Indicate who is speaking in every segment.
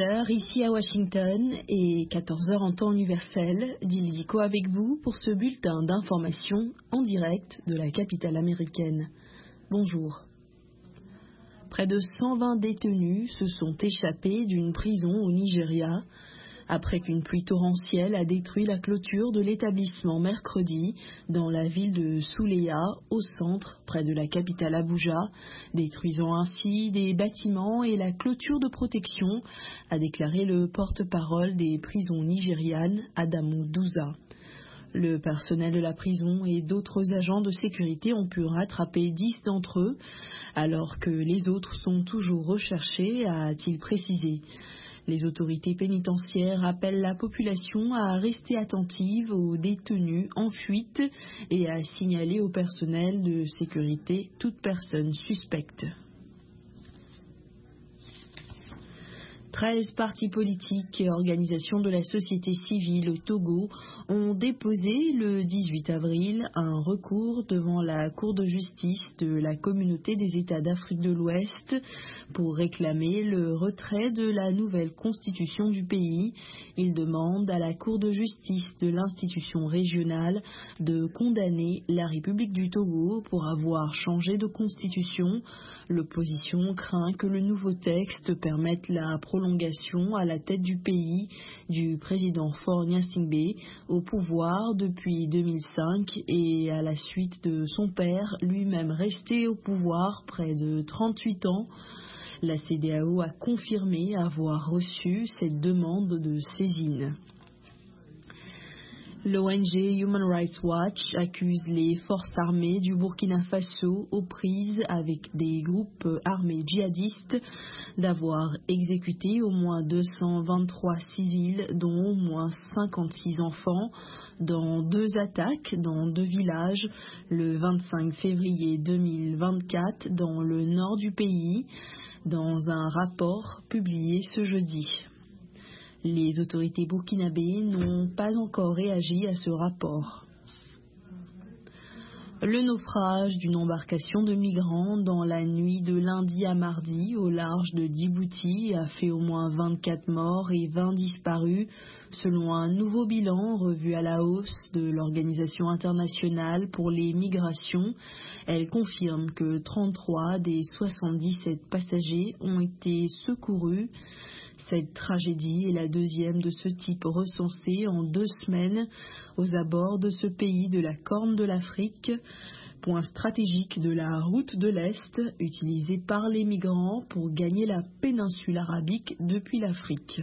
Speaker 1: 13h ici à Washington et 14h en temps universel. Dilico avec vous pour ce bulletin d'information en direct de la capitale américaine. Bonjour. Près de 120 détenus se sont échappés d'une prison au Nigeria après qu'une pluie torrentielle a détruit la clôture de l'établissement mercredi dans la ville de Suleja, au centre, près de la capitale Abuja, détruisant ainsi des bâtiments et la clôture de protection, a déclaré le porte-parole des prisons nigérianes, Adamu Duza. Le personnel de la prison et d'autres agents de sécurité ont pu rattraper 10 d'entre eux, alors que les autres sont toujours recherchés, a-t-il précisé. Les autorités pénitentiaires appellent la population à rester attentive aux détenus en fuite et à signaler au personnel de sécurité toute personne suspecte. 13 partis politiques et organisations de la société civile au Togo ont déposé le 18 avril un recours devant la Cour de justice de la Communauté des États d'Afrique de l'Ouest pour réclamer le retrait de la nouvelle constitution du pays. Ils demandent à la Cour de justice de l'institution régionale de condamner la République du Togo pour avoir changé de constitution. L'opposition craint que le nouveau texte permette la prolongation à la tête du pays du président Faure Gnassingbé au pouvoir depuis 2005 et à la suite de son père, lui-même resté au pouvoir près de 38 ans. La CEDEAO a confirmé avoir reçu cette demande de saisine. L'ONG Human Rights Watch accuse les forces armées du Burkina Faso aux prises avec des groupes armés djihadistes d'avoir exécuté au moins 223 civils, dont au moins 56 enfants, dans 2 attaques dans 2 villages le 25 février 2024 dans le nord du pays, dans un rapport publié ce jeudi. Les autorités burkinabées n'ont pas encore réagi à ce rapport. Le naufrage d'une embarcation de migrants dans la nuit de lundi à mardi au large de Djibouti a fait au moins 24 morts et 20 disparus, selon un nouveau bilan revu à la hausse de l'Organisation internationale pour les migrations. Elle confirme que 33 des 77 passagers ont été secourus. Cette tragédie est la deuxième de ce type recensée en 2 semaines aux abords de ce pays de la Corne de l'Afrique, point stratégique de la route de l'Est utilisée par les migrants pour gagner la péninsule arabique depuis l'Afrique.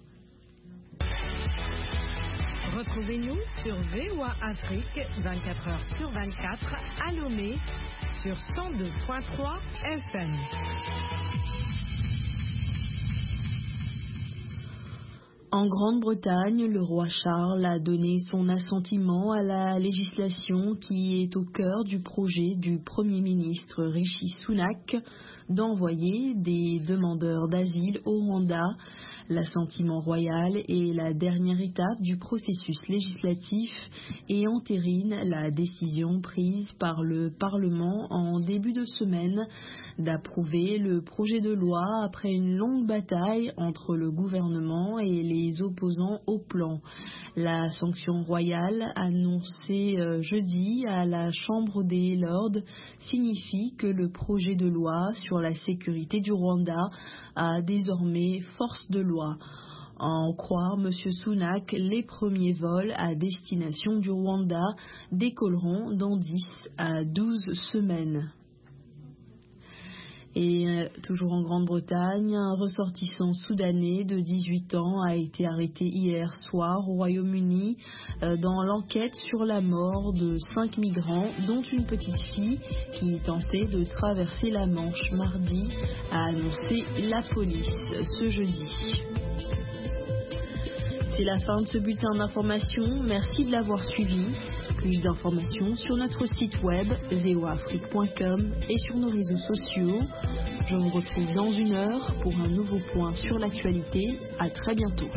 Speaker 2: Retrouvez-nous sur VOA Afrique 24h sur 24 à Lomé sur 102.3 FM.
Speaker 1: En Grande-Bretagne, le roi Charles a donné son assentiment à la législation qui est au cœur du projet du Premier ministre Rishi Sunak d'envoyer des demandeurs d'asile au Rwanda. L'assentiment royal est la dernière étape du processus législatif et entérine la décision prise par le Parlement en début de semaine d'approuver le projet de loi après une longue bataille entre le gouvernement et les opposants au plan. La sanction royale annoncée jeudi à la Chambre des Lords signifie que le projet de loi sur la sécurité du Rwanda a désormais force de loi. À en croire M. Sunak, les premiers vols à destination du Rwanda décolleront dans 10 à 12 semaines. Et toujours en Grande-Bretagne, un ressortissant soudanais de 18 ans a été arrêté hier soir au Royaume-Uni dans l'enquête sur la mort de 5 migrants, dont une petite fille qui tentait de traverser la Manche mardi, a annoncé la police ce jeudi. C'est la fin de ce bulletin d'information. Merci de l'avoir suivi. Plus d'informations sur notre site web voaafrique.com et sur nos réseaux sociaux. Je vous retrouve dans 1 heure pour un nouveau point sur l'actualité. À très bientôt.